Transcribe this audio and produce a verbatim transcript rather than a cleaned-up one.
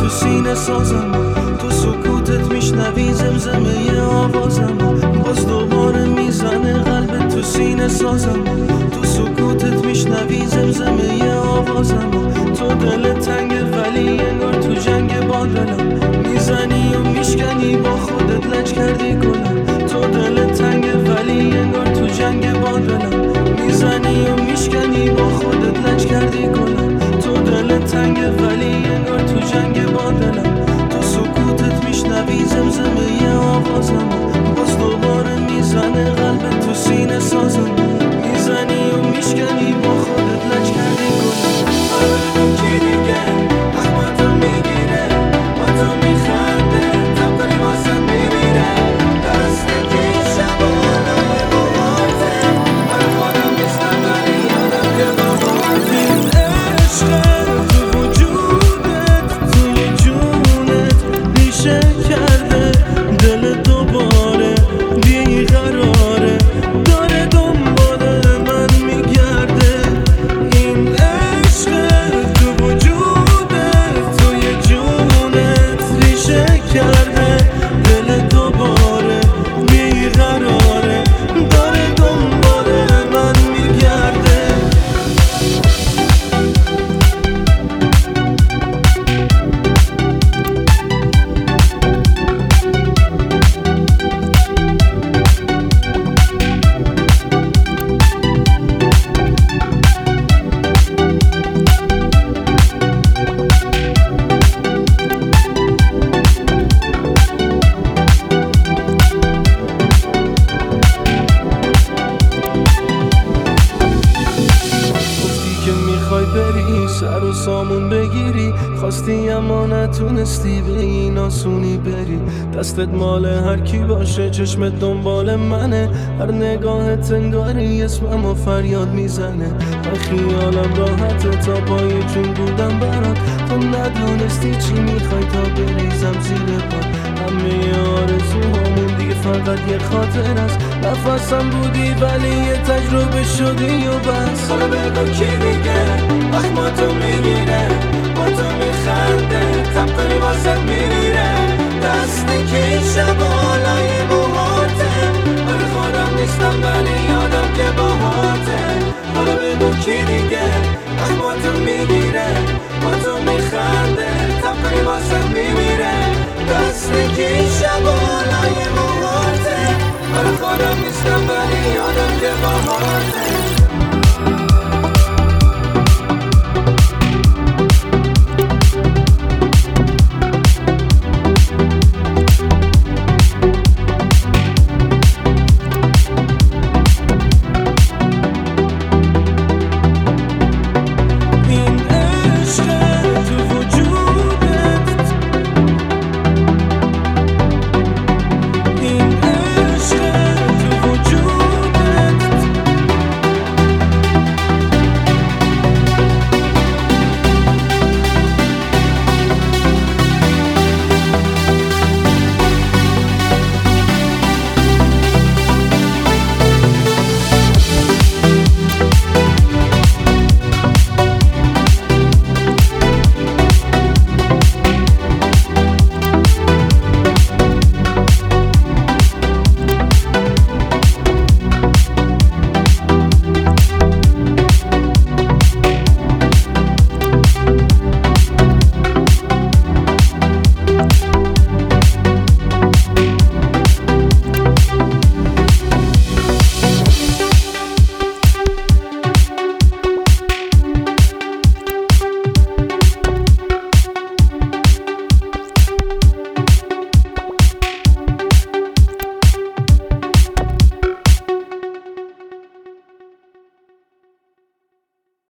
سینه سازم، تو سکوتت میشنوی زمزمه آوازم، باز دوباره میزنه قلبت تو سینه سازم، تو سکوتت میشنوی زمزمه آوازم، تو دل تنگه ولی انگار تو جنگ با دلم، میزنی و میشکنی با خودت لج کردی گلم، تو دل تنگه ولی انگار تو جنگ با دلم، میزنی و میشکنی با خودت لج کردی گلم، تو دل تنگه ولی انگار تو جنگ با دلم، تو سکوتت میشنوی زمزمه آوازم، باز دوباره میزنه قلبت تو سینه سازم، میزنی و میشکنی با خودت لج کردی گلم. آره کی دیگه اخماتو میگیره با تو میخنده تب کنی واسه میمیره درسته که این شبانه باباته من خودم نیستم ولی یادم که باباته این عشقه تو وجودت توی جونت ریشه کرده دل دوباره بیقراره داره دنبال من میگرده این عشقه تو وجودت توی جونت ریشه کرده دل دوباره بیقراره داره دنبال من میگرده. میخوای بری سر و سامون بگیری خواستی اما نتونستی به این آسونی بری دستت مال هر کی باشه چشمت دنبال منه هر نگاهت انگاری اسممو فریاد میزنه من خیالم راحته تا پای جون بودم برات تو ندونستی چی میخوای تا بریزم زیر پات همه آرزوهامون دیگه فقط یه خاطر است نفسم بودی ولی یه تجربه شدی و بس حالا بگو کی دیگه اخماتو میگیره با تو میخند